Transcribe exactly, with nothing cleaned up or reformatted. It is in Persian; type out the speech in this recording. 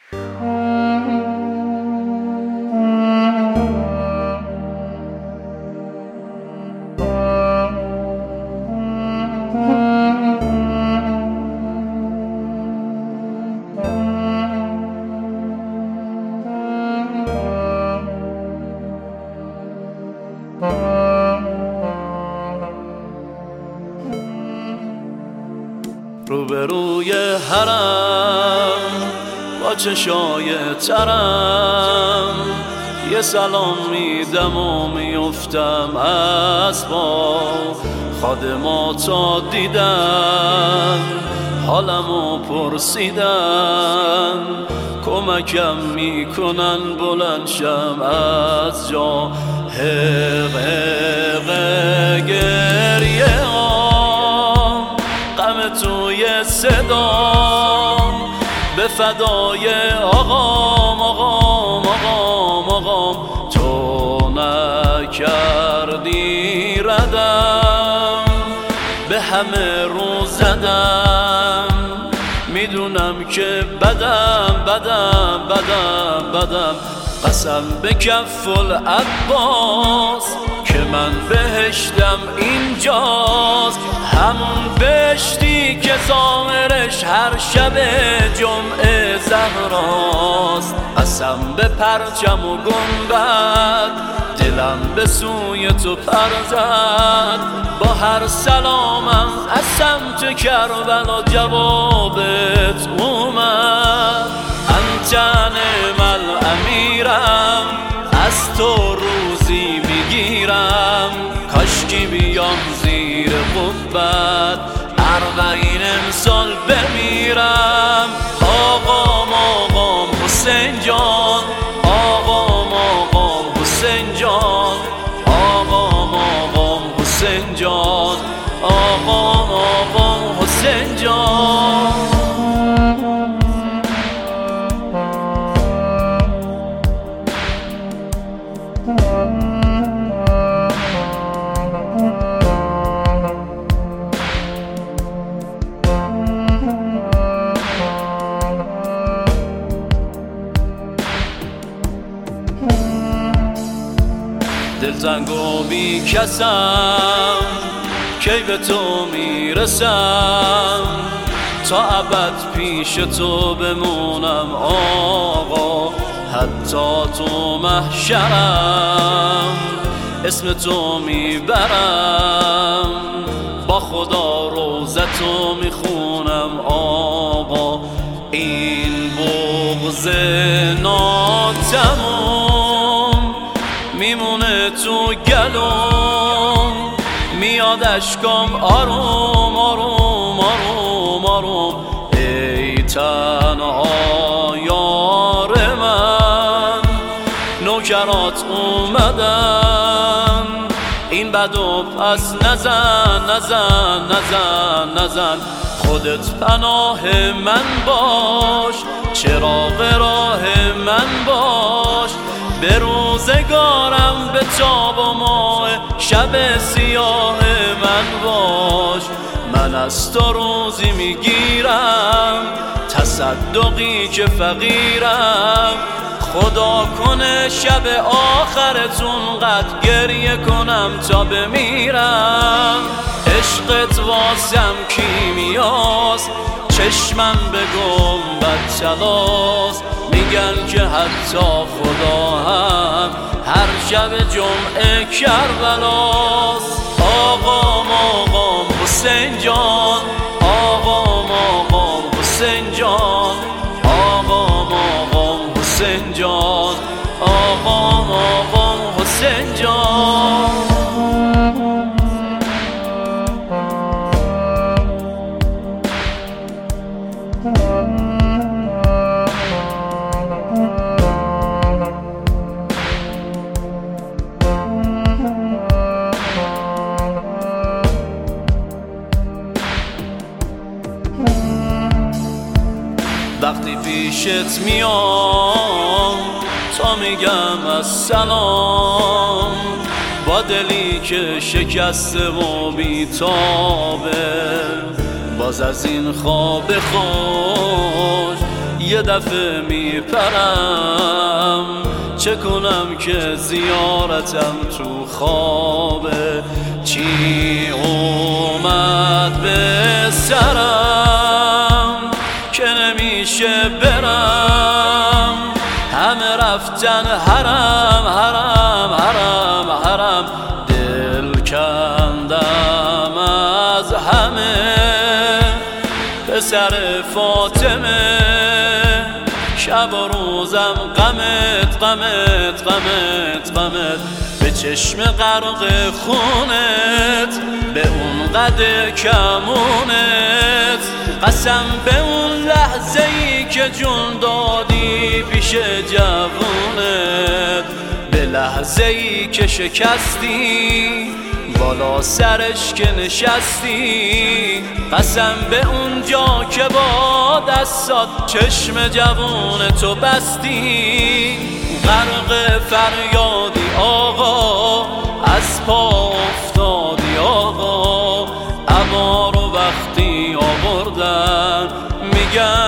روبروی حرم با چشای ترم یه سلام میدم و میفتم از با خادماتا دیدن حالمو پرسیدن کمکم میکنن بلند شم از جا هق هق گریه ها غم توی صدام به فدای آقام آقام آقام آقام تو نکردی ردم به همه رو زدم میدونم که بدم بدم بدم بدم قسم به کف العباس که من بهشتم اینجاست همون بهشتی که ظاهرش هر شب جمعه زهراست قسم به پرچم و گنبد دلم به سوی تو پر زد با هر سلامم از سمت کربلا جوابت اومد انت نعم الامیرم از تو روزی میگیرم کاشکی بیام زیر قبت اربعین امسال بمیرم آقام آقام حسین جان آقام آقام حسین جان آقام آقام حسین جان آقام آقام حسین جان دلتنگ و بی کسم کی به تو میرسم تا ابد پیش تو بمونم آقا حتی تو محشرم اسم تو میبرم با خدا روزتو میخونم آقا این بغض ناتموم میمونه تو گلوم میاد اشکام آروم آروم آروم آروم ای تنها یار من نوکرات اومدن این بدو پس نزن نزن نزن نزن خودت پناه من باش چراغ راه من باش به روزگارم به تاب و ماه شب سیاه من باش من از تو روزی میگیرم تصدقی که فقیرم خدا کنه شب آخرتون قد گریه کنم تا بمیرم عشقت واسم کیمیاست چشمم به گنبد چلاست میگن که حتی خدا هم هر شب جمعه کربلاست آقام آقام حسین جان آقام آقام حسین جان آقام آقام حسین جان آقام آقام حسین جان وقتی پیشت میام تا میگم السلام با دلی که شکسته و بیتابه باز از این خواب خوش یه دفعه میپرم، چه کنم که زیارتم تو خوابه. چی اومد به سرم که نمیشه برم، همه رفتن حرم حرم حرم حرم. دل کندم از همه پسر فاطمه، شب و روزم غمت غمت غمت غمت. به چشم غرق خونت، به اون قد کمونت، قسم به اون لحظه ای که جون دادی پیش جوونت، به لحظه ای که شکستی بالا سرش که نشستی، قسم به اون جا که با دستات چشم جوون تو بستی. غرق فریادی آقا، از پا افتادی آقا، عبا رو وقتی آوردن میگن